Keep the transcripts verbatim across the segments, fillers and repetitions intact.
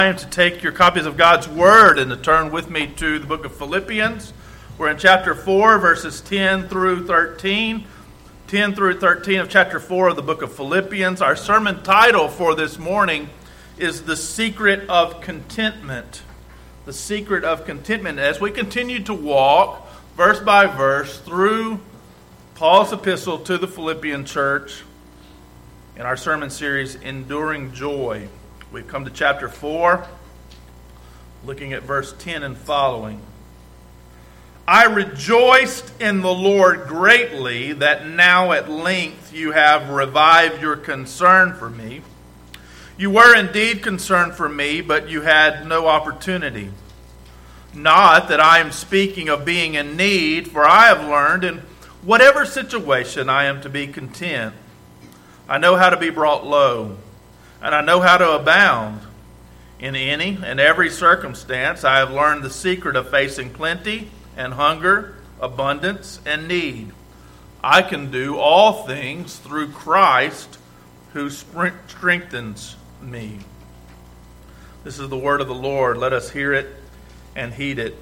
Time to take your copies of God's Word and to turn with me to the book of Philippians. We're in chapter four, verses ten through thirteen. ten through thirteen of chapter four of the book of Philippians. Our sermon title for this morning is The Secret of Contentment. The Secret of Contentment. As we continue to walk verse by verse through Paul's epistle to the Philippian church in our sermon series, Enduring Joy. We've come to chapter four, looking at verse ten and following. I rejoiced in the Lord greatly that now at length you have revived your concern for me. You were indeed concerned for me, but you had no opportunity. Not that I am speaking of being in need, for I have learned in whatever situation I am to be content. I know how to be brought low, and I know how to abound. In any and every circumstance, I have learned the secret of facing plenty and hunger, abundance and need. I can do all things through Christ who strengthens me. This is the word of the Lord. Let us hear it and heed it.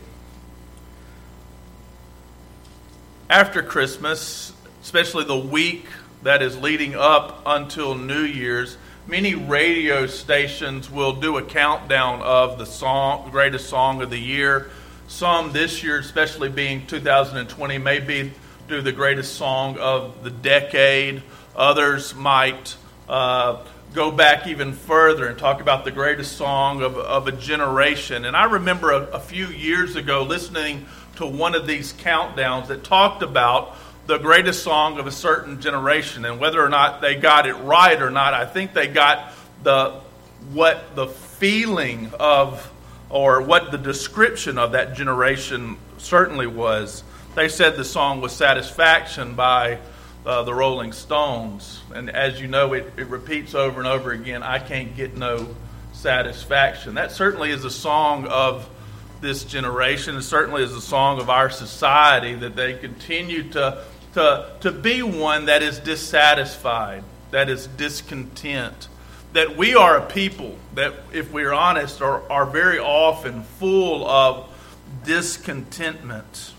After Christmas, especially the week that is leading up until New Year's, many radio stations will do a countdown of the song, the greatest song of the year. Some this year, especially being two thousand twenty, may be do the greatest song of the decade. Others might uh, go back even further and talk about the greatest song of, of a generation. And I remember a, a few years ago listening to one of these countdowns that talked about the greatest song of a certain generation, and whether or not they got it right or not, I think they got the what the feeling of or what the description of that generation certainly was. They said the song was Satisfaction by uh, the Rolling Stones, and as you know, it, it repeats over and over again, I can't get no satisfaction. That certainly is a song of this generation. It certainly is a song of our society, that they continue to To, to be one that is dissatisfied, that is discontent, that we are a people that, if we're honest, are, are very often full of discontentment.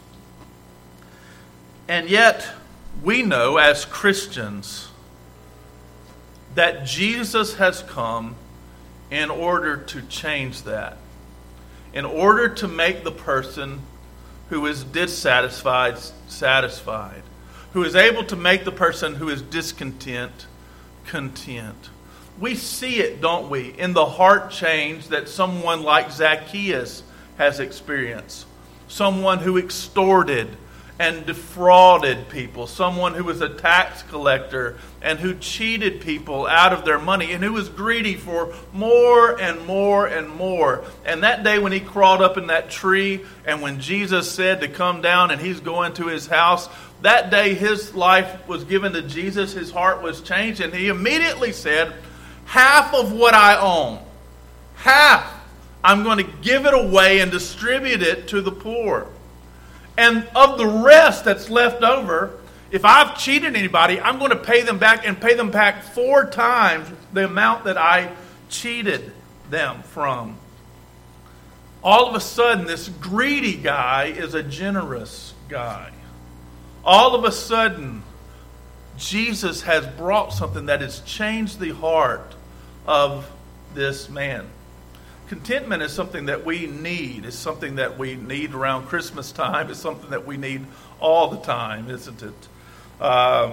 And yet, we know as Christians that Jesus has come in order to change that, in order to make the person who is dissatisfied satisfied, who is able to make the person who is discontent content. We see it, don't we, in the heart change that someone like Zacchaeus has experienced. Someone who extorted and defrauded people. Someone who was a tax collector and who cheated people out of their money and who was greedy for more and more and more. And that day when he crawled up in that tree and when Jesus said to come down and he's going to his house, that day his life was given to Jesus, his heart was changed, and he immediately said, half of what I own, half, I'm going to give it away and distribute it to the poor. And of the rest that's left over, if I've cheated anybody, I'm going to pay them back and pay them back four times the amount that I cheated them from. All of a sudden, this greedy guy is a generous guy. All of a sudden, Jesus has brought something that has changed the heart of this man. Contentment is something that we need. It's something that we need around Christmas time. It's something that we need all the time, isn't it? Uh,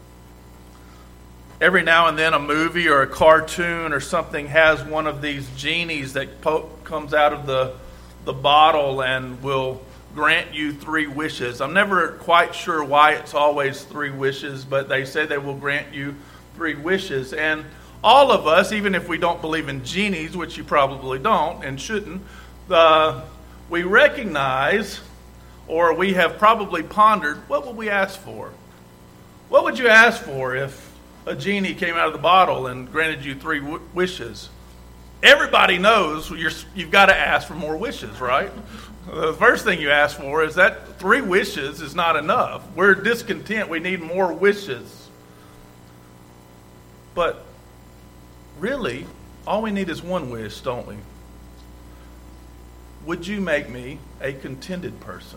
every now and then a movie or a cartoon or something has one of these genies that po- comes out of the, the bottle and will grant you three wishes. I'm never quite sure why it's always three wishes, but they say they will grant you three wishes. And all of us, even if we don't believe in genies, which you probably don't and shouldn't, uh, we recognize, or we have probably pondered, what would we ask for? What would you ask for if a genie came out of the bottle and granted you three w- wishes? Everybody knows you're, you've got to ask for more wishes, right? The first thing you ask for is that three wishes is not enough. We're discontent. We need more wishes. But really, all we need is one wish, don't we? would you make me a contented person?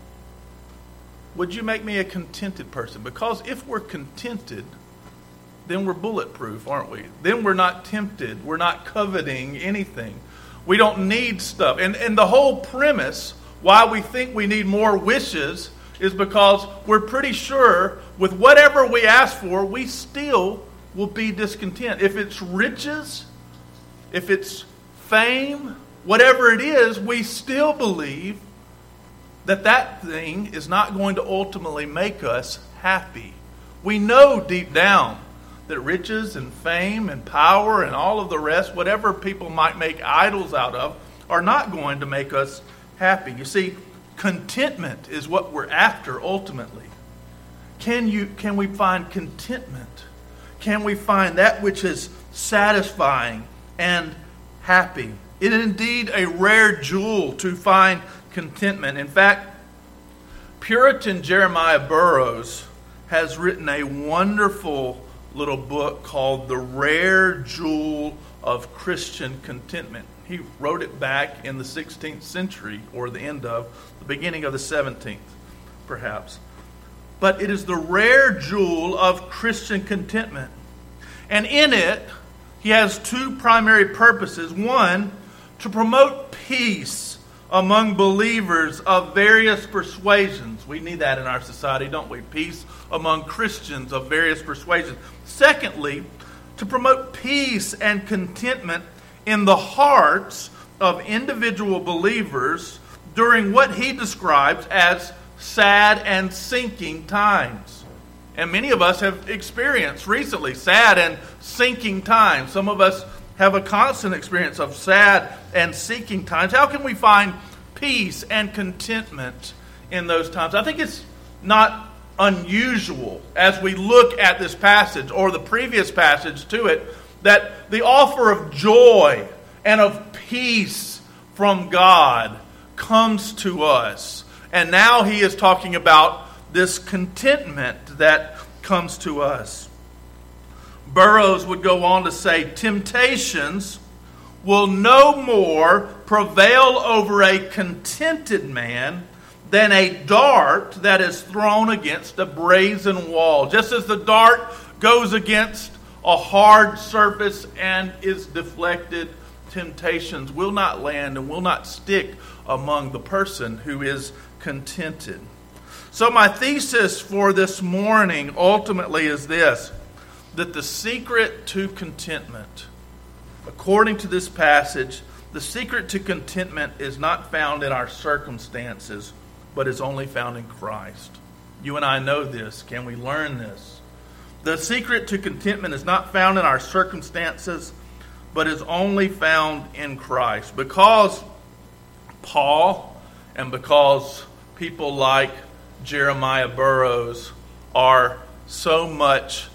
Would you make me a contented person? Because if we're contented, then we're bulletproof, aren't we? Then we're not tempted. We're not coveting anything. We don't need stuff. And, and the whole premise why we think we need more wishes is because we're pretty sure with whatever we ask for, we still will be discontent. If it's riches, if it's fame, whatever it is, we still believe that that thing is not going to ultimately make us happy. We know deep down that riches and fame and power and all of the rest, whatever people might make idols out of, are not going to make us happy. You see, contentment is what we're after ultimately. Can you, can we find contentment? Can we find that which is satisfying and happy? It is indeed a rare jewel to find contentment. In fact, Puritan Jeremiah Burroughs has written a wonderful little book called The Rare Jewel of Christian Contentment. He wrote it back in the sixteenth century, or the end of, the beginning of the seventeenth, perhaps. But it is the rare jewel of Christian contentment. And in it, he has two primary purposes. One, to promote peace among believers of various persuasions. We need that in our society, don't we? Peace among Christians of various persuasions. Secondly, to promote peace and contentment in the hearts of individual believers during what he describes as sad and sinking times. And many of us have experienced recently sad and sinking times. Some of us have a constant experience of sad and sinking times. How can we find peace and contentment in those times? I think it's not unusual as we look at this passage or the previous passage to it that the offer of joy and of peace from God comes to us. And now he is talking about this contentment that comes to us. Burroughs would go on to say, temptations will no more prevail over a contented man than a dart that is thrown against a brazen wall. Just as the dart goes against a hard surface and is deflected, temptations will not land and will not stick among the person who is contented. So my thesis for this morning ultimately is this, that the secret to contentment, according to this passage, the secret to contentment is not found in our circumstances, but is only found in Christ. You and I know this. Can we learn this? The secret to contentment is not found in our circumstances, but is only found in Christ. Because Paul and because people like Jeremiah Burroughs are so much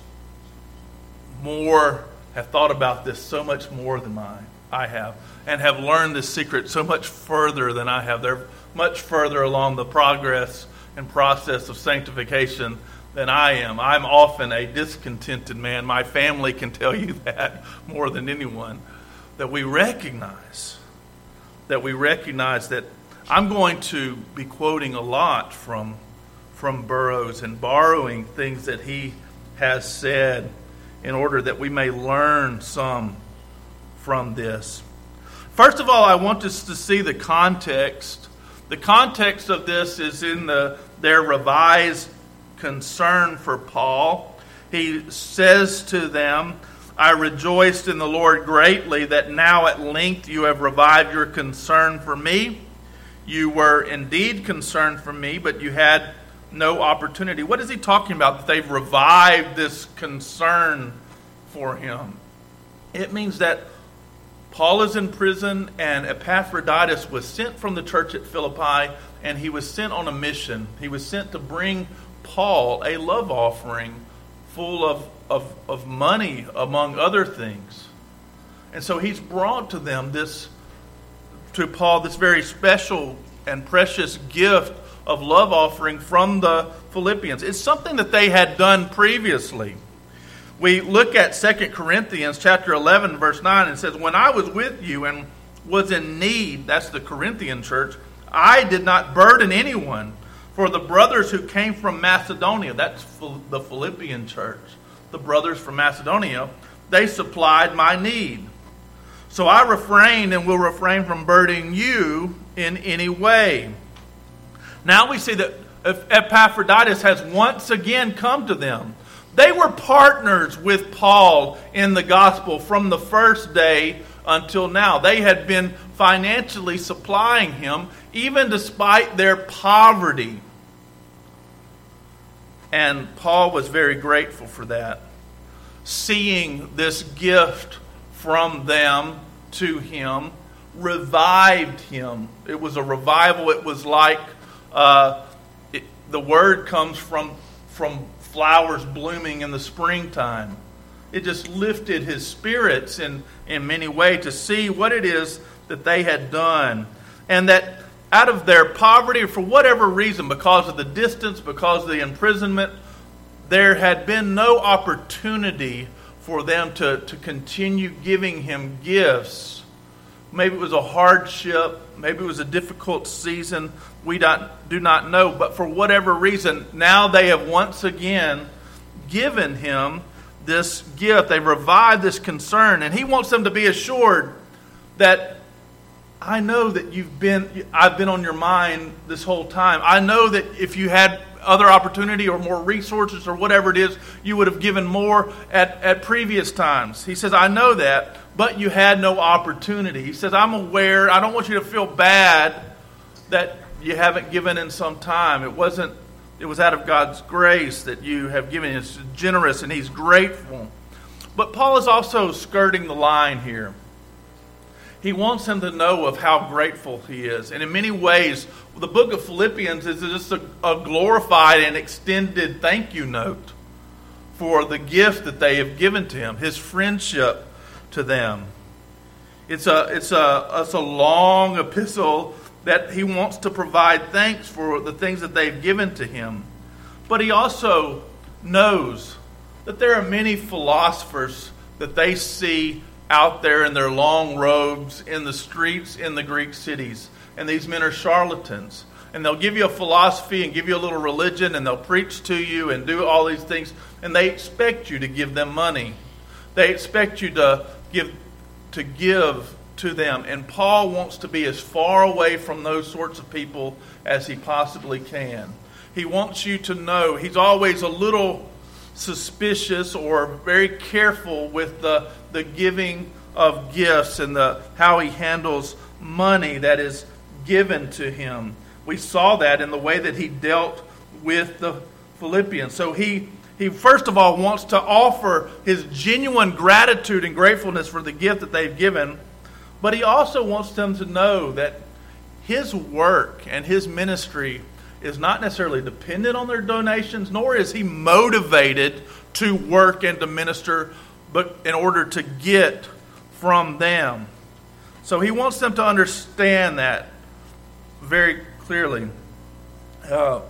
more, have thought about this so much more than mine, I have, and have learned this secret so much further than I have. They're much further along the progress and process of sanctification than I am. I'm often a discontented man. My family can tell you that more than anyone. That we recognize, that we recognize that I'm going to be quoting a lot from, from Burroughs and borrowing things that he has said in order that we may learn some from this. First of all, I want us to see the context. The context of this is in the their revised concern for Paul. He says to them, I rejoiced in the Lord greatly that now at length you have revived your concern for me. You were indeed concerned for me, but you had no opportunity. What is he talking about? That they've revived this concern for him. It means that Paul is in prison and Epaphroditus was sent from the church at Philippi, and he was sent on a mission. He was sent to bring Paul a love offering full of, of, of money, among other things. And so he's brought to them this, to Paul, this very special and precious gift of love offering from the Philippians. It's something that they had done previously. We look at Second Corinthians chapter eleven, verse nine, and it says, when I was with you and was in need, that's the Corinthian church, I did not burden anyone. For the brothers who came from Macedonia, that's the Philippian church, the brothers from Macedonia, they supplied my need. So I refrained and will refrain from burdening you in any way. Now we see that Epaphroditus has once again come to them. They were partners with Paul in the gospel from the first day until now. They had been financially supplying him even despite their poverty. And Paul was very grateful for that. Seeing this gift from them to him revived him. It was a revival. It was like uh, it, the word comes from, from flowers blooming in the springtime. It just lifted his spirits in, in many ways to see what it is that they had done. And that out of their poverty, or for whatever reason, because of the distance, because of the imprisonment, there had been no opportunity for them to, to continue giving him gifts. Maybe it was a hardship. Maybe it was a difficult season. We don't, do not know. But for whatever reason, now they have once again given him this gift. They revived this concern. And he wants them to be assured that I know that you've been, I've been on your mind this whole time. I know that if you had other opportunity or more resources or whatever it is, you would have given more at, at previous times. He says, I know that, but you had no opportunity. He says, I'm aware. I don't want you to feel bad that you haven't given in some time. It wasn't, it was out of God's grace that you have given. It's generous and he's grateful. But Paul is also skirting the line here. He wants them to know of how grateful he is. And in many ways, the book of Philippians is just a, a glorified and extended thank you note for the gift that they have given to him, his friendship to them. It's a, it's a, it's a long epistle that he wants to provide thanks for the things that they've given to him. But he also knows that there are many philosophers that they see out there in their long robes in the streets in the Greek cities. And these men are charlatans. And they'll give you a philosophy and give you a little religion and they'll preach to you and do all these things. And they expect you to give them money. They expect you to give to give to them. And Paul wants to be as far away from those sorts of people as he possibly can. He wants you to know he's always a little suspicious or very careful with the, the giving of gifts and the how he handles money that is given to him. We saw that in the way that he dealt with the Philippians. So he, he first of all wants to offer his genuine gratitude and gratefulness for the gift that they've given, but he also wants them to know that his work and his ministry is not necessarily dependent on their donations, nor is he motivated to work and to minister, but in order to get from them. So he wants them to understand that very clearly. Uh,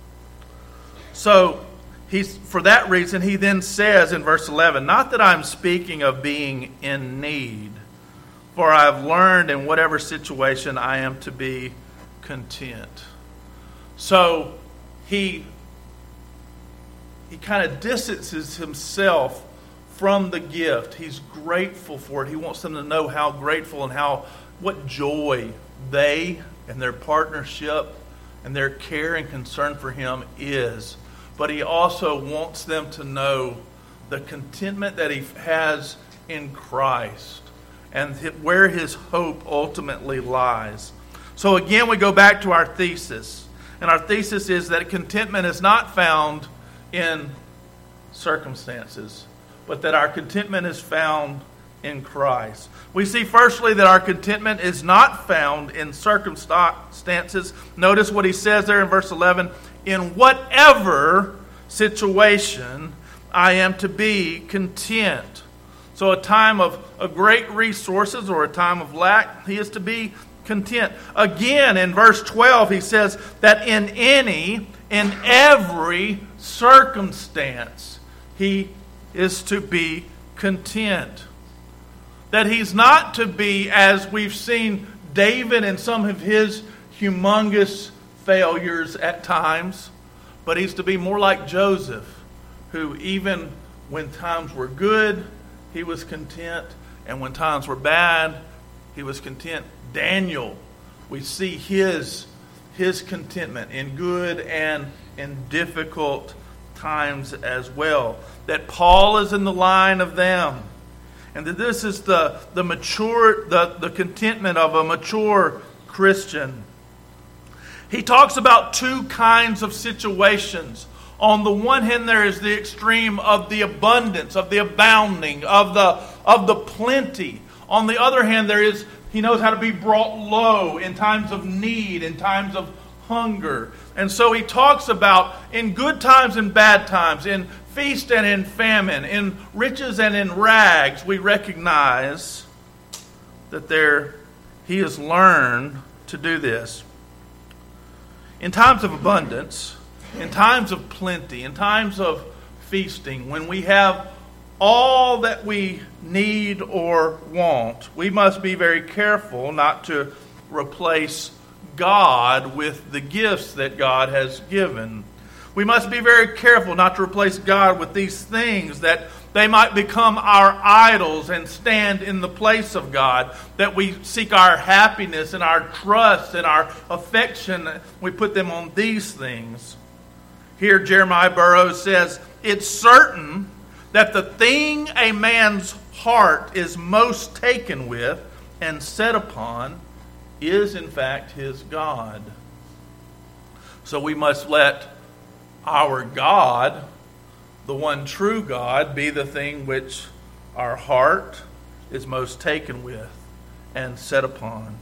so he's for that reason, he then says in verse eleven, not that I'm speaking of being in need, for I have learned in whatever situation I am to be content. So he he kind of distances himself from the gift. He's grateful for it. He wants them to know how grateful and how what joy they and their partnership and their care and concern for him is. But he also wants them to know the contentment that he has in Christ and where his hope ultimately lies. So again, we go back to our thesis. And our thesis is that contentment is not found in circumstances, but that our contentment is found in Christ. We see firstly that our contentment is not found in circumstances. Notice what he says there in verse eleven. In whatever situation I am to be content. So a time of, of great resources or a time of lack, he is to be content. Again, in verse twelve, he says that in any, in every circumstance, he is to be content. That he's not to be, as we've seen David and some of his humongous failures at times, but he's to be more like Joseph, who even when times were good, he was content, and when times were bad, he was content. Daniel, we see his, his contentment in good and in difficult times as well. That Paul is in the line of them. And that this is the, the mature, the, the contentment of a mature Christian. He talks about two kinds of situations. On the one hand, there is the extreme of the abundance, of the abounding, of the, of the plenty. On the other hand, there is, he knows how to be brought low in times of need, in times of hunger. And so he talks about in good times and bad times, in feast and in famine, in riches and in rags, we recognize that there he has learned to do this. In times of abundance, in times of plenty, in times of feasting, when we have all that we need or want, we must be very careful not to replace God with the gifts that God has given. We must be very careful not to replace God with these things, that they might become our idols and stand in the place of God, that we seek our happiness and our trust and our affection, we put them on these things. Here Jeremiah Burroughs says, it's certain that the thing a man's heart is most taken with and set upon is in fact his God. So we must let our God, the one true God, be the thing which our heart is most taken with and set upon.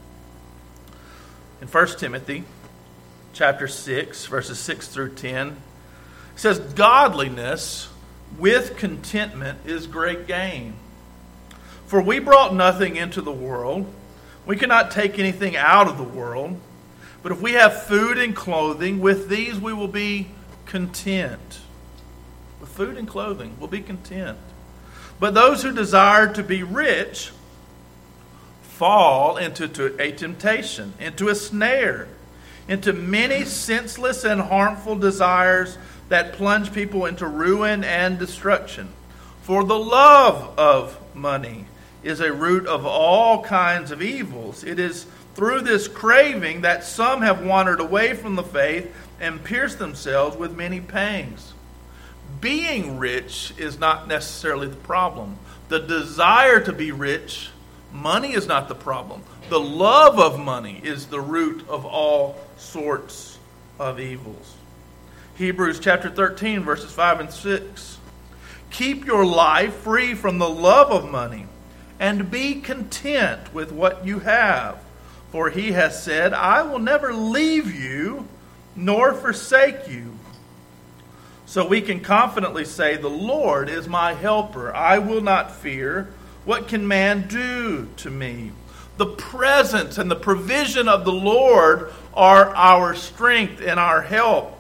In First Timothy chapter six, verses six through ten, it says, godliness with contentment is great gain. For we brought nothing into the world, we cannot take anything out of the world. But if we have food and clothing, with these we will be content. With food and clothing, we'll be content. But those who desire to be rich fall into a temptation, into a snare, into many senseless and harmful desires that plunge people into ruin and destruction. For the love of money is a root of all kinds of evils. It is through this craving that some have wandered away from the faith and pierced themselves with many pangs. Being rich is not necessarily the problem. The desire to be rich, money is not the problem. The love of money is the root of all sorts of evils. Hebrews chapter thirteen, verses five and six. Keep your life free from the love of money, and be content with what you have. For he has said, I will never leave you nor forsake you. So we can confidently say, the Lord is my helper. I will not fear. What can man do to me? The presence and the provision of the Lord are our strength and our help.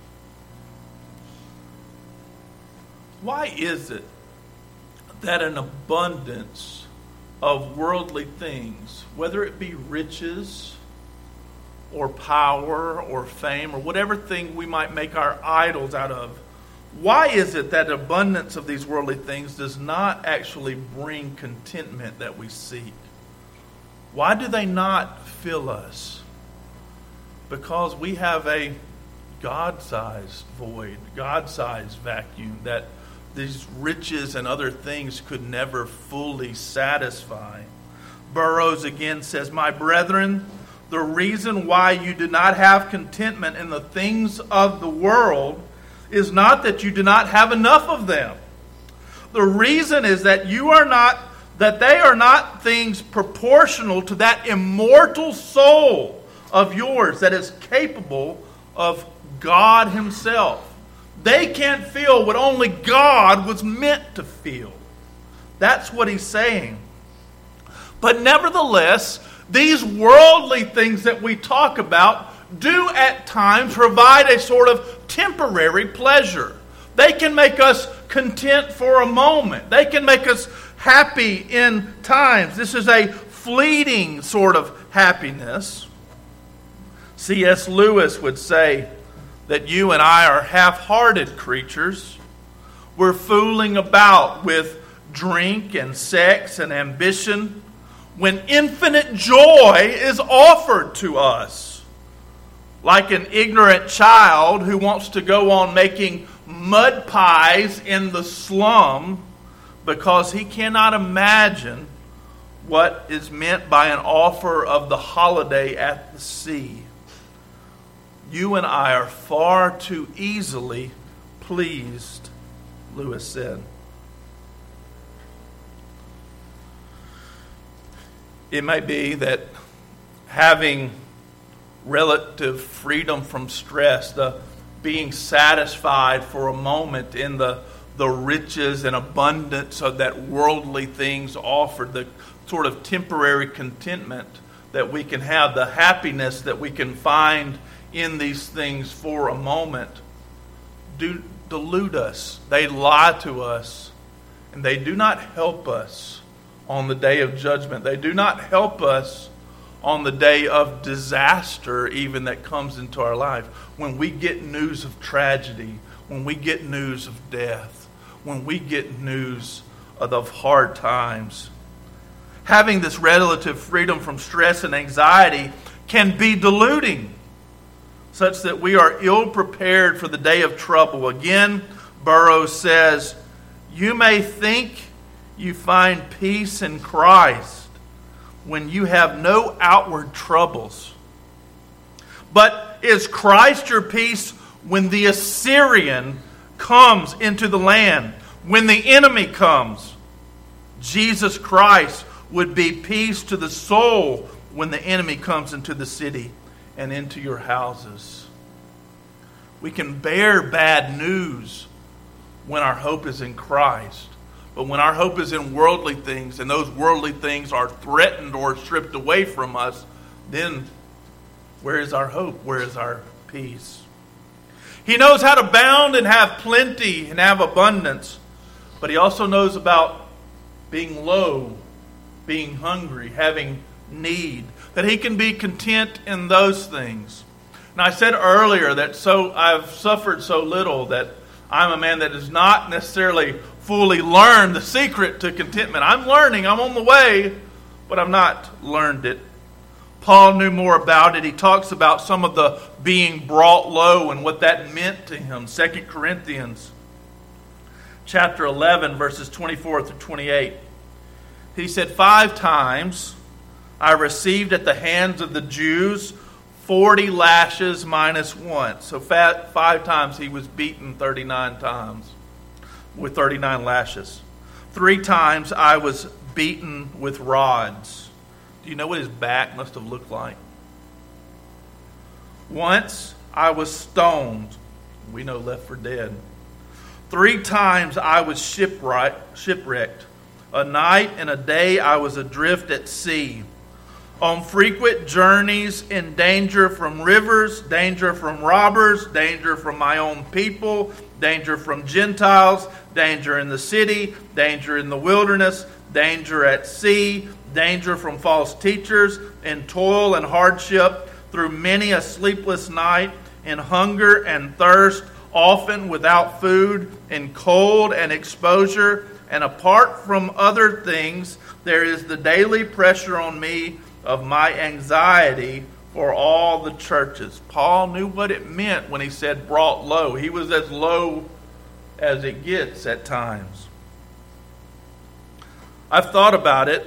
Why is it that an abundance of worldly things, whether it be riches or power or fame or whatever thing we might make our idols out of, why is it that abundance of these worldly things does not actually bring contentment that we seek? Why do they not fill us? Because we have a God-sized void, God-sized vacuum that these riches and other things could never fully satisfy. Burroughs again says, my brethren, the reason why you do not have contentment in the things of the world is not that you do not have enough of them. The reason is that you are not, that they are not things proportional to that immortal soul of yours that is capable of God Himself. They can't feel what only God was meant to feel. That's what he's saying. But nevertheless, these worldly things that we talk about do at times provide a sort of temporary pleasure. They can make us content for a moment. They can make us happy in times. This is a fleeting sort of happiness. C S Lewis would say that you and I are half-hearted creatures. We're fooling about with drink and sex and ambition when infinite joy is offered to us. Like an ignorant child who wants to go on making mud pies in the slum because he cannot imagine what is meant by an offer of the holiday at the sea. You and I are far too easily pleased, Lewis said. It may be that having relative freedom from stress, the being satisfied for a moment in the, the riches and abundance of that worldly things offered, the sort of temporary contentment that we can have, the happiness that we can find in these things for a moment, do delude us. They lie to us, and they do not help us on the day of judgment. They do not help us on the day of disaster even that comes into our life. When we get news of tragedy, when we get news of death, when we get news of hard times. Having this relative freedom from stress and anxiety can be deluding, such that we are ill prepared for the day of trouble. Again, Burroughs says, you may think you find peace in Christ when you have no outward troubles. But is Christ your peace when the Assyrian comes into the land, when the enemy comes? Jesus Christ would be peace to the soul when the enemy comes into the city and into your houses. We can bear bad news when our hope is in Christ. But when our hope is in worldly things, and those worldly things are threatened or stripped away from us, then where is our hope? Where is our peace? He knows how to bound and have plenty and have abundance. But he also knows about being low, being hungry, having need. That he can be content in those things. And I said earlier that so I've suffered so little that I'm a man that has not necessarily fully learned the secret to contentment. I'm learning, I'm on the way, but I've not learned it. Paul knew more about it. He talks about some of the being brought low and what that meant to him. Second Corinthians chapter eleven, verses twenty-four through twenty-eight. He said, five times I received at the hands of the Jews forty lashes minus one. So five times he was beaten thirty-nine times with thirty-nine lashes. Three times I was beaten with rods. Do you know what his back must have looked like? Once I was stoned. We know left for dead. Three times I was shipwrecked. A night and a day I was adrift at sea. On frequent journeys, in danger from rivers, danger from robbers, danger from my own people, danger from Gentiles, danger in the city, danger in the wilderness, danger at sea, danger from false teachers, in toil and hardship, through many a sleepless night, in hunger and thirst, often without food, in cold and exposure, and apart from other things, there is the daily pressure on me of my anxiety for all the churches. Paul knew what it meant when he said brought low. He was as low as it gets at times. I've thought about it.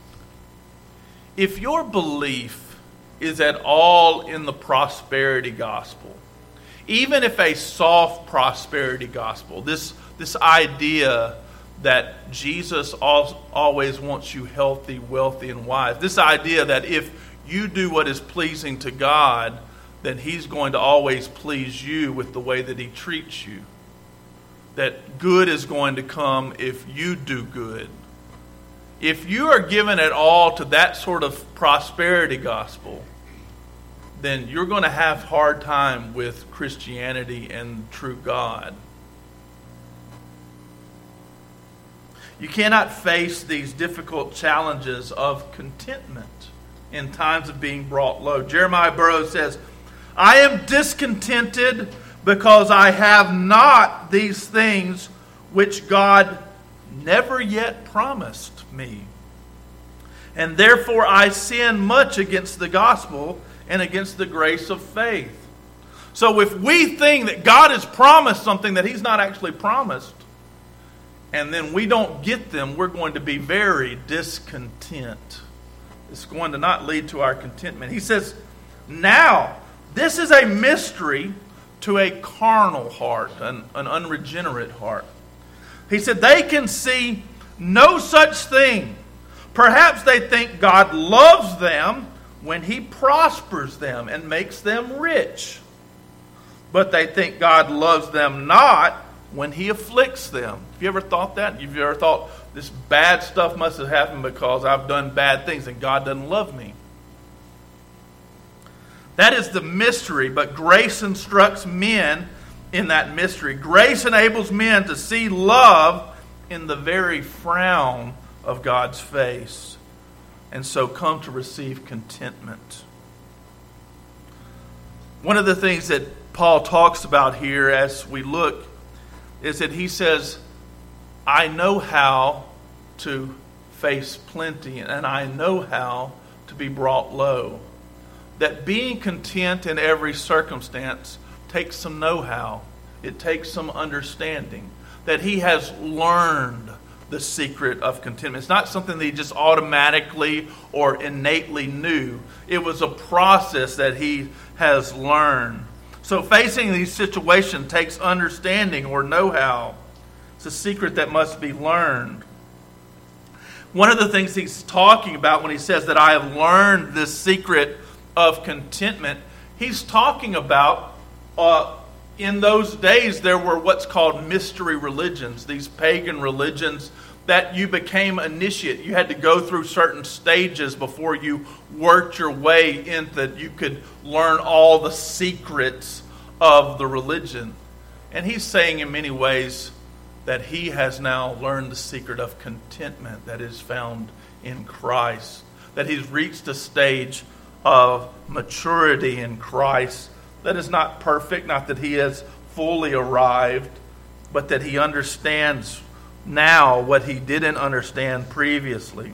If your belief is at all in the prosperity gospel, even if a soft prosperity gospel, this, this idea that Jesus always wants you healthy, wealthy, and wise. This idea that if you do what is pleasing to God, then He's going to always please you with the way that He treats you. That good is going to come if you do good. If you are given at all to that sort of prosperity gospel, then you're going to have a hard time with Christianity and true God. You cannot face these difficult challenges of contentment in times of being brought low. Jeremiah Burroughs says, I am discontented because I have not these things which God never yet promised me. And therefore I sin much against the gospel and against the grace of faith. So if we think that God has promised something that He's not actually promised, and then we don't get them, we're going to be very discontent. It's going to not lead to our contentment. He says, now, this is a mystery to a carnal heart, an, an unregenerate heart. He said, they can see no such thing. Perhaps they think God loves them when He prospers them and makes them rich. But they think God loves them not when He afflicts them. Have you ever thought that? Have you ever thought, this bad stuff must have happened because I've done bad things and God doesn't love me? That is the mystery, but grace instructs men in that mystery. Grace enables men to see love in the very frown of God's face, and so come to receive contentment. One of the things that Paul talks about here as we look is that he says, I know how to face plenty, and I know how to be brought low. That being content in every circumstance takes some know-how. It takes some understanding. That he has learned the secret of contentment. It's not something that he just automatically or innately knew. It was a process that he has learned. So facing these situations takes understanding or know-how. It's a secret that must be learned. One of the things he's talking about when he says that I have learned this secret of contentment, he's talking about uh, in those days there were what's called mystery religions, these pagan religions that you became initiate. You had to go through certain stages before you worked your way in that you could learn all the secrets of the religion. And he's saying in many ways that he has now learned the secret of contentment that is found in Christ. That he's reached a stage of maturity in Christ that is not perfect, not that he has fully arrived, but that he understands now what he didn't understand previously.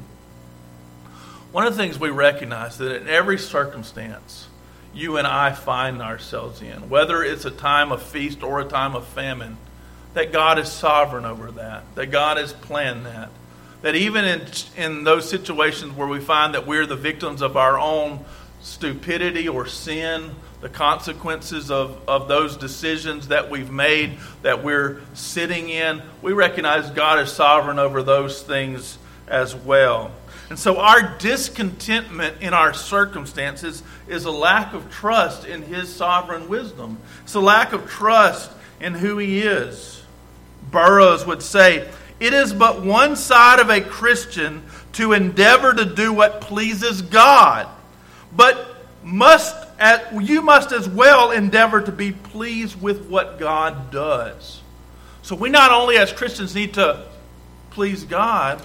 One of the things we recognize that in every circumstance you and I find ourselves in, whether it's a time of feast or a time of famine, that God is sovereign over that, that God has planned that. That even in, in those situations where we find that we're the victims of our own stupidity or sin, the consequences of, of those decisions that we've made, that we're sitting in, we recognize God is sovereign over those things as well. And so our discontentment in our circumstances is a lack of trust in His sovereign wisdom. It's a lack of trust in who He is. Burroughs would say, it is but one side of a Christian to endeavor to do what pleases God, but must at, you must as well endeavor to be pleased with what God does. So we not only as Christians need to please God,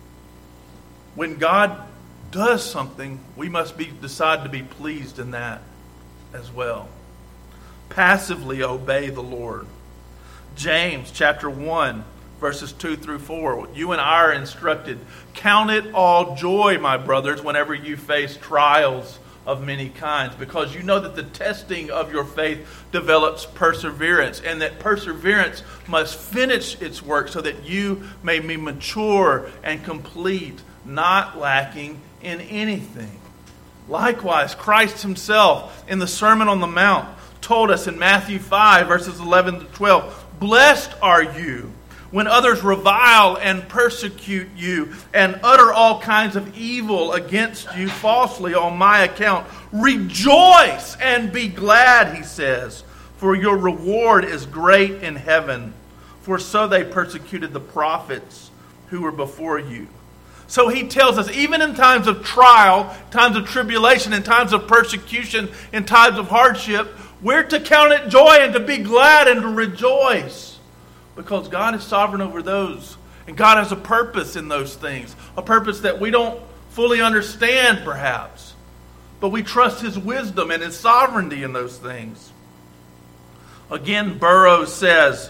when God does something, we must be decide to be pleased in that as well. Passively obey the Lord. James chapter one, verses two through four. You and I are instructed, count it all joy, my brothers, whenever you face trials of many kinds, because you know that the testing of your faith develops perseverance, and that perseverance must finish its work so that you may be mature and complete, not lacking in anything. Likewise, Christ Himself in the Sermon on the Mount told us in Matthew five, verses eleven to twelve, blessed are you when others revile and persecute you and utter all kinds of evil against you falsely on my account. Rejoice and be glad, he says, for your reward is great in heaven. For so they persecuted the prophets who were before you. So he tells us, even in times of trial, times of tribulation, in times of persecution, in times of hardship, we're to count it joy and to be glad and to rejoice. Because God is sovereign over those. And God has a purpose in those things. A purpose that we don't fully understand, perhaps. But we trust His wisdom and His sovereignty in those things. Again, Burroughs says,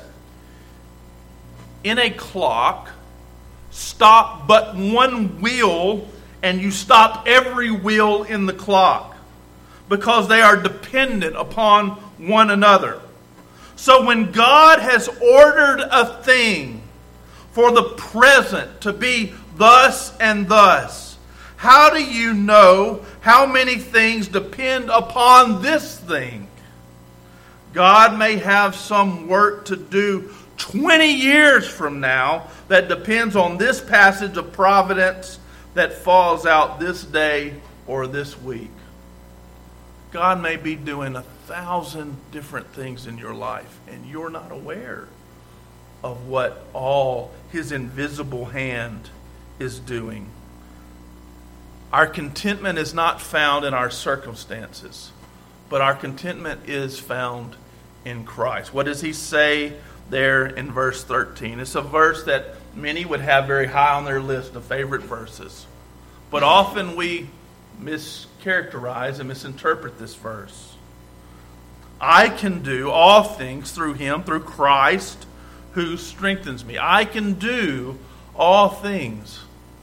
in a clock, stop but one wheel and you stop every wheel in the clock, because they are dependent upon one another. So when God has ordered a thing for the present to be thus and thus, how do you know how many things depend upon this thing? God may have some work to do twenty years from now that depends on this passage of providence that falls out this day or this week. God may be doing a thousand different things in your life, and you're not aware of what all His invisible hand is doing. Our contentment is not found in our circumstances, but our contentment is found in Christ. What does He say there in verse thirteen? It's a verse that many would have very high on their list of favorite verses. But often we mischaracterize and misinterpret this verse. I can do all things through Him, through Christ, who strengthens me. I can do all things.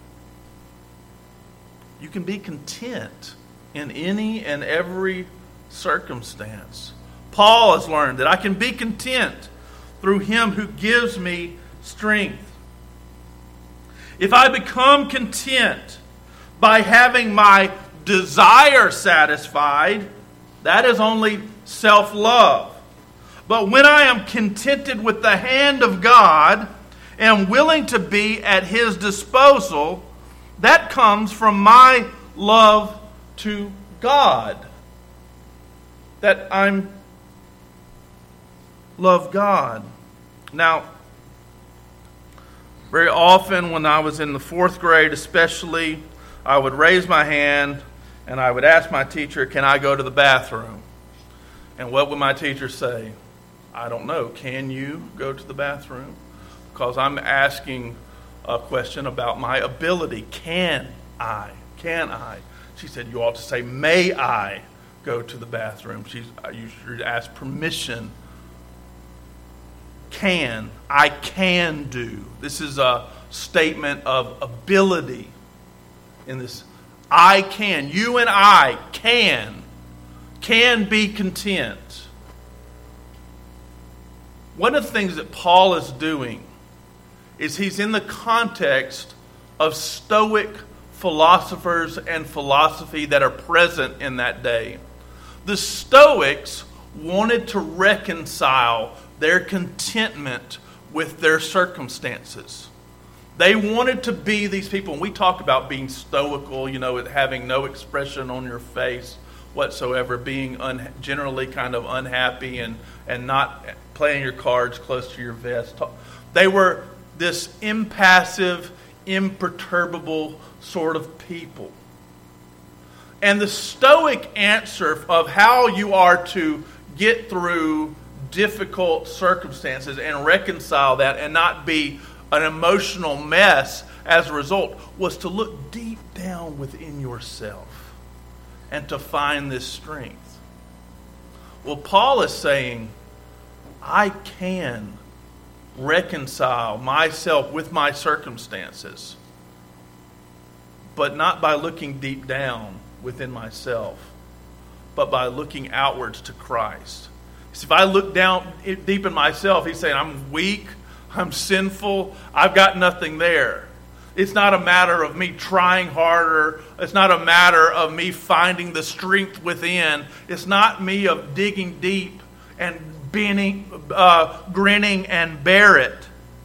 You can be content in any and every circumstance. Paul has learned that I can be content through Him who gives me strength. If I become content by having my desire satisfied, that is only self-love. But when I am contented with the hand of God and willing to be at His disposal, that comes from my love to God. That I'm love God. Now, very often when I was in the fourth grade especially, I would raise my hand and I would ask my teacher, can I go to the bathroom? And what would my teacher say? I don't know. Can you go to the bathroom? Because I'm asking a question about my ability. Can I? Can I? She said, you ought to say, may I go to the bathroom? She's, you should ask permission. Can. I can do. This is a statement of ability in this. I can. You and I can. Can be content. One of the things that Paul is doing is he's in the context of Stoic philosophers and philosophy that are present in that day. The Stoics wanted to reconcile their contentment with their circumstances. They wanted to be these people, and we talk about being stoical, you know, having no expression on your face whatsoever, being un- generally kind of unhappy and, and not playing your cards close to your vest. They were this impassive, imperturbable sort of people. And the Stoic answer of how you are to get through difficult circumstances and reconcile that and not be an emotional mess as a result was to look deep down within yourself and to find this strength. Well, Paul is saying, I can reconcile myself with my circumstances, but not by looking deep down within myself, but by looking outwards to Christ. So if I look down deep in myself, he's saying, I'm weak, I'm sinful, I've got nothing there. It's not a matter of me trying harder. It's not a matter of me finding the strength within. It's not me of digging deep and being, uh, grinning and bear it.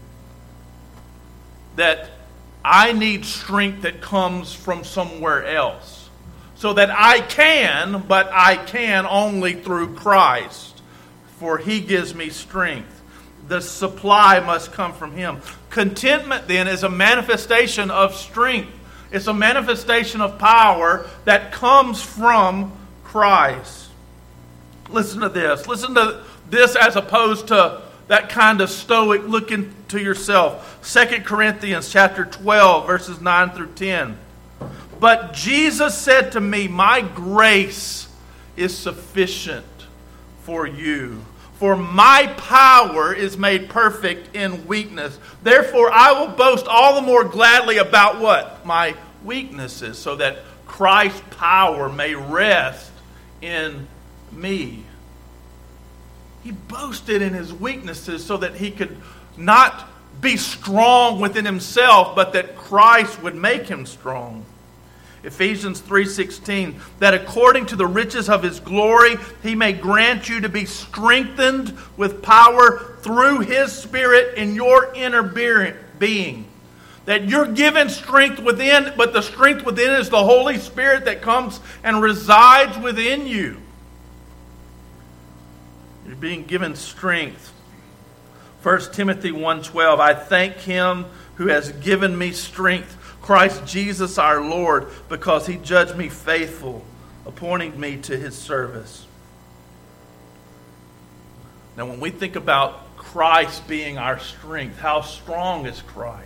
That I need strength that comes from somewhere else. So that I can, but I can only through Christ. For He gives me strength. The supply must come from Him. Contentment then is a manifestation of strength. It's a manifestation of power that comes from Christ. Listen to this. Listen to this as opposed to that kind of stoic look into yourself. Second Corinthians chapter twelve, verses nine through ten. But Jesus said to me, my grace is sufficient for you. For my power is made perfect in weakness. Therefore, I will boast all the more gladly about what? My weaknesses, so that Christ's power may rest in me. He boasted in his weaknesses so that he could not be strong within himself, but that Christ would make him strong. Ephesians three sixteen, that according to the riches of his glory, he may grant you to be strengthened with power through his Spirit in your inner being. That you're given strength within, but the strength within is the Holy Spirit that comes and resides within you. You're being given strength. First Timothy one twelve, I thank him who has given me strength, Christ Jesus our Lord, because he judged me faithful, appointing me to his service. Now, when we think about Christ being our strength, how strong is Christ?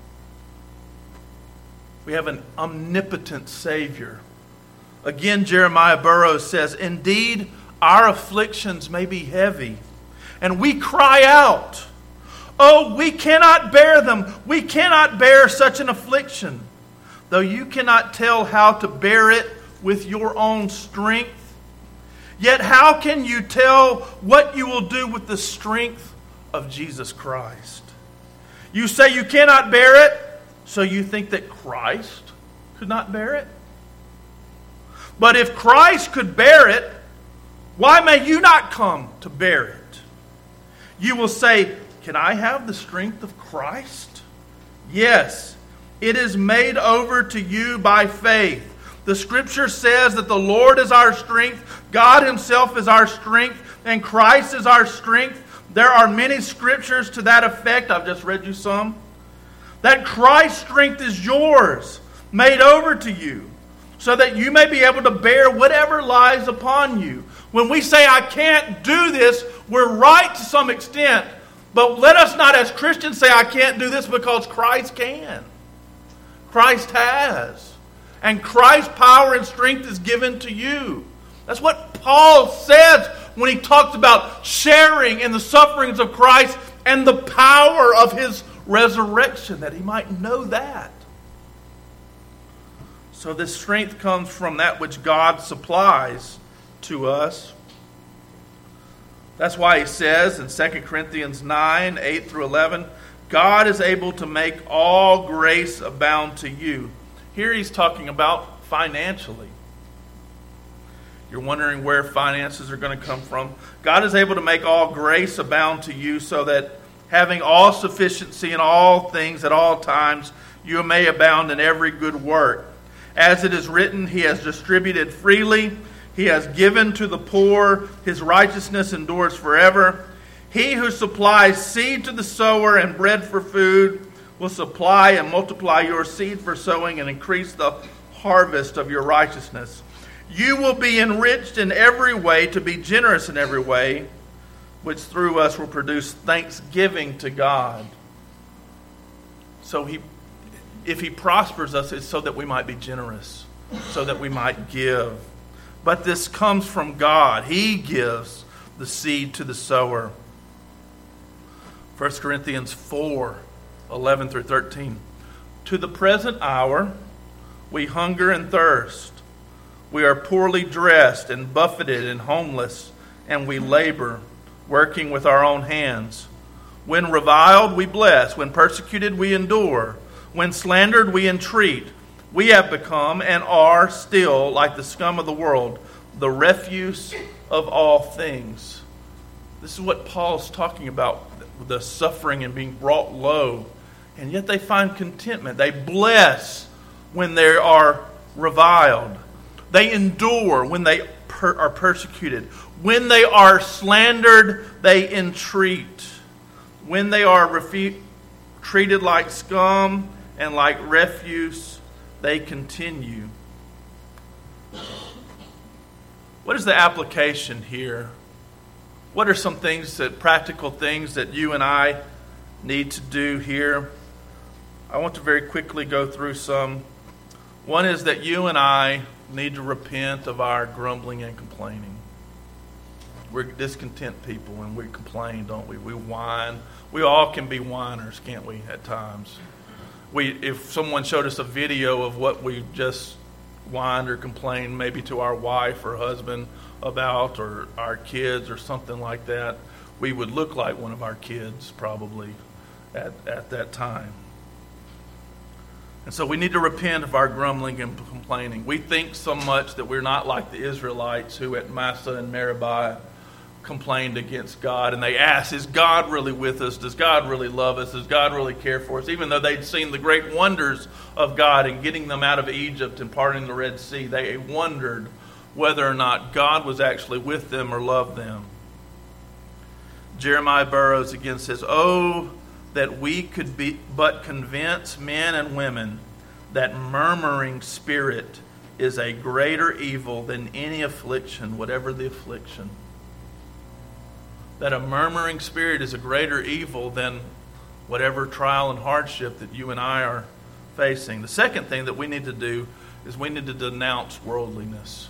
We have an omnipotent Savior. Again, Jeremiah Burroughs says, indeed, our afflictions may be heavy, and we cry out, oh, we cannot bear them. We cannot bear such an affliction. Though you cannot tell how to bear it with your own strength, yet how can you tell what you will do with the strength of Jesus Christ? You say you cannot bear it, so you think that Christ could not bear it? But if Christ could bear it, why may you not come to bear it? You will say, can I have the strength of Christ? Yes, it is made over to you by faith. The Scripture says that the Lord is our strength, God himself is our strength, and Christ is our strength. There are many Scriptures to that effect. I've just read you some. That Christ's strength is yours, made over to you, so that you may be able to bear whatever lies upon you. When we say, I can't do this, we're right to some extent. But let us not as Christians say, I can't do this, because Christ can. Christ has. And Christ's power and strength is given to you. That's what Paul says when he talks about sharing in the sufferings of Christ and the power of his resurrection, that he might know that. So this strength comes from that which God supplies to us. That's why he says in Second Corinthians nine, eight through eleven, God is able to make all grace abound to you. Here he's talking about financially. You're wondering where finances are going to come from. God is able to make all grace abound to you, so that having all sufficiency in all things at all times, you may abound in every good work. As it is written, he has distributed freely, he has given to the poor, his righteousness endures forever. He who supplies seed to the sower and bread for food will supply and multiply your seed for sowing and increase the harvest of your righteousness. You will be enriched in every way to be generous in every way, which through us will produce thanksgiving to God. So he, if he prospers us, it's so that we might be generous, so that we might give. But this comes from God. He gives the seed to the sower. First Corinthians four, eleven through thirteen. To the present hour, we hunger and thirst. We are poorly dressed and buffeted and homeless, and we labor, working with our own hands. When reviled, we bless. When persecuted, we endure. When slandered, we entreat. We have become and are still like the scum of the world, the refuse of all things. This is what Paul's talking about, the suffering and being brought low. And yet they find contentment. They bless when they are reviled. They endure when they per- are persecuted. When they are slandered, they entreat. When they are refu- treated like scum and like refuse, they continue. What is the application here what are some things that, practical things that you and I need to do here? I want to very quickly go through some. One is that you and I need to repent of our grumbling and complaining. We're discontent people when we complain, don't we? We whine. We all can be whiners, can't we, at times? We, if someone showed us a video of what we just whined or complained maybe to our wife or husband about, or our kids or something like that, we would look like one of our kids probably at, at that time. And so we need to repent of our grumbling and complaining. We think so much that we're not like the Israelites who at Massah and Meribah complained against God, and they asked, is God really with us? Does God really love us? Does God really care for us? Even though they'd seen the great wonders of God in getting them out of Egypt and parting the Red Sea, they wondered whether or not God was actually with them or loved them. Jeremiah Burroughs again says, oh, that we could be but convince men and women that murmuring spirit is a greater evil than any affliction, whatever the affliction. That a murmuring spirit is a greater evil than whatever trial and hardship that you and I are facing. The second thing that we need to do is we need to denounce worldliness.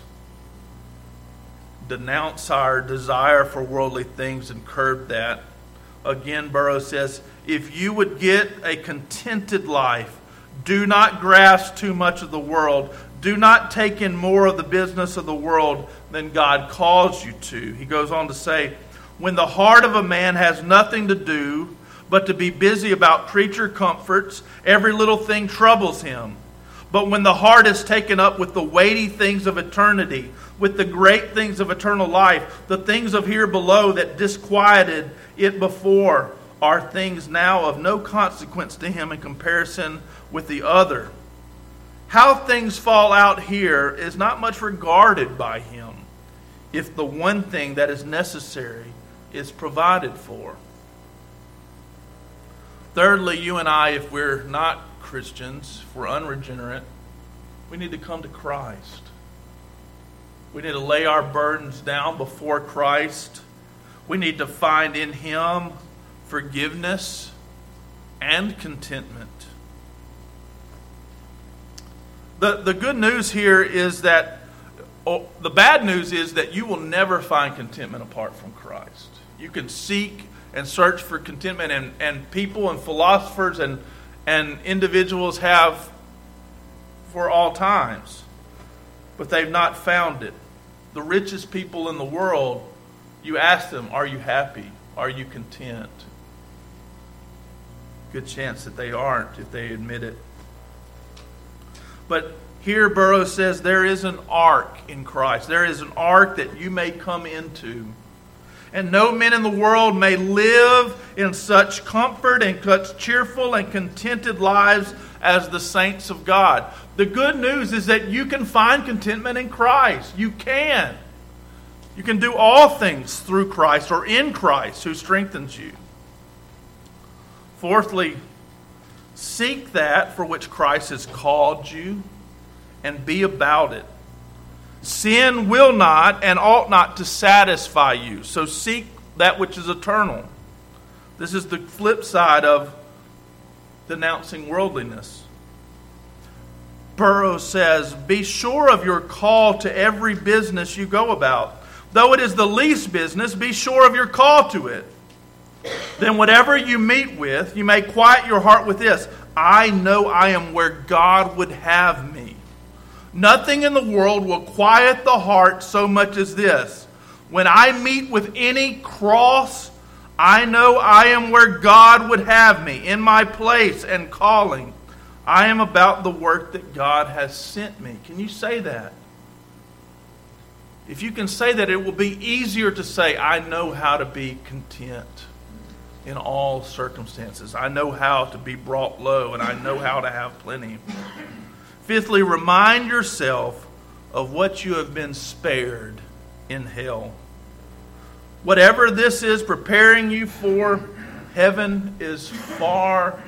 Denounce our desire for worldly things and curb that. Again, Burroughs says, if you would get a contented life, do not grasp too much of the world. Do not take in more of the business of the world than God calls you to. He goes on to say, when the heart of a man has nothing to do but to be busy about creature comforts, every little thing troubles him. But when the heart is taken up with the weighty things of eternity, with the great things of eternal life, the things of here below that disquieted it before are things now of no consequence to him in comparison with the other. How things fall out here is not much regarded by him, if the one thing that is necessary is provided for. Thirdly, you and I, if we're not Christians, if we're unregenerate, we need to come to Christ. We need to lay our burdens down before Christ. We need to find in Him forgiveness and contentment. The, the good news here is that, oh, the bad news is that you will never find contentment apart from Christ. You can seek and search for contentment, and, and people and philosophers and, and individuals have for all times, but they've not found it. The richest people in the world, you ask them, are you happy? Are you content? Good chance that they aren't if they admit it. But here Burroughs says there is an ark in Christ. There is an ark that you may come into. And no men in the world may live in such comfort and such cheerful and contented lives as the saints of God. The good news is that you can find contentment in Christ. You can. You can do all things through Christ or in Christ who strengthens you. Fourthly, seek that for which Christ has called you and be about it. Sin will not and ought not to satisfy you. So seek that which is eternal. This is the flip side of denouncing worldliness. Burroughs says, be sure of your call to every business you go about. Though it is the least business, be sure of your call to it. Then whatever you meet with, you may quiet your heart with this: I know I am where God would have me. Nothing in the world will quiet the heart so much as this: when I meet with any cross, I know I am where God would have me, in my place and calling. I am about the work that God has sent me. Can you say that? If you can say that, it will be easier to say, I know how to be content in all circumstances. I know how to be brought low, and I know how to have plenty. Fifthly, remind yourself of what you have been spared in hell. Whatever this is preparing you for, heaven is far.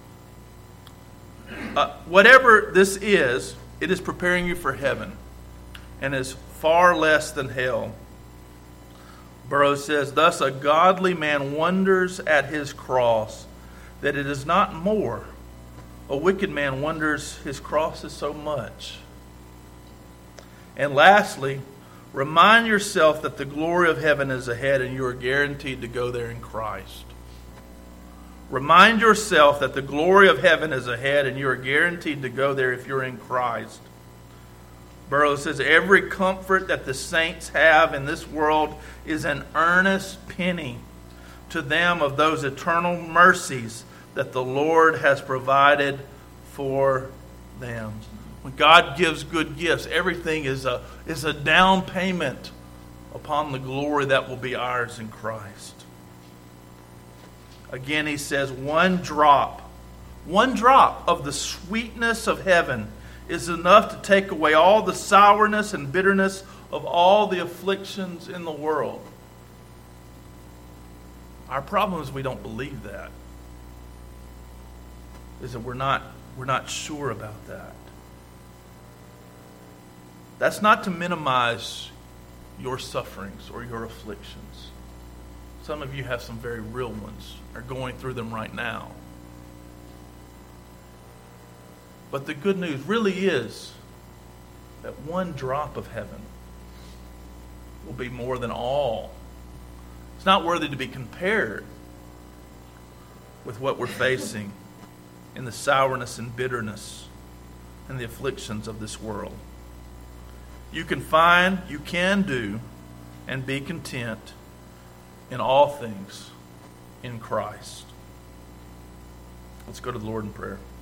Uh, whatever this is, it is preparing you for heaven and is far less than hell. Burroughs says, thus a godly man wonders at his cross, that it is not more. A wicked man wonders his cross is so much. And lastly, remind yourself that the glory of heaven is ahead and you are guaranteed to go there in Christ. Remind yourself that the glory of heaven is ahead and you are guaranteed to go there if you're in Christ. Burroughs says, every comfort that the saints have in this world is an earnest penny to them of those eternal mercies that the Lord has provided for them. When God gives good gifts, everything is a, is a down payment upon the glory that will be ours in Christ. Again, he says, one drop, one drop of the sweetness of heaven is enough to take away all the sourness and bitterness of all the afflictions in the world. Our problem is we don't believe that. Is that we're not, we're not sure about that. That's not to minimize your sufferings or your afflictions. Some of you have some very real ones, are going through them right now. But the good news really is that one drop of heaven will be more than all. It's not worthy to be compared with what we're facing in the sourness and bitterness and the afflictions of this world. You can find, you can do, and be content in all things in Christ. Let's go to the Lord in prayer.